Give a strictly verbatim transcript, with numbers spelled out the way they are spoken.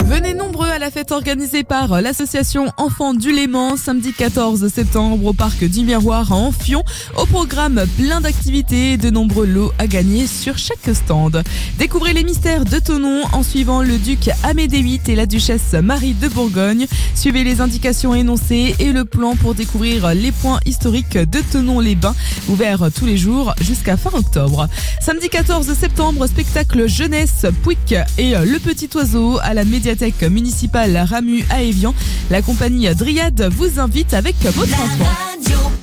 Venez nombreux à la fête organisée par l'association Enfants du Léman samedi quatorze septembre au parc du Miroir à Amphion. Au programme, plein d'activités et de nombreux lots à gagner sur chaque stand. Découvrez les mystères de Thonon en suivant le duc Amédée huit et la duchesse Marie de Bourgogne. Suivez les indications énoncées et le plan pour découvrir les points historiques de Thonon-les-Bains, ouvert tous les jours jusqu'à fin octobre. Samedi quatorze septembre, spectacle jeunesse Pouic et Le Petit Oiseau à la médiathèque municipale Ramu à Évian. La compagnie Dryade vous invite avec votre enfant.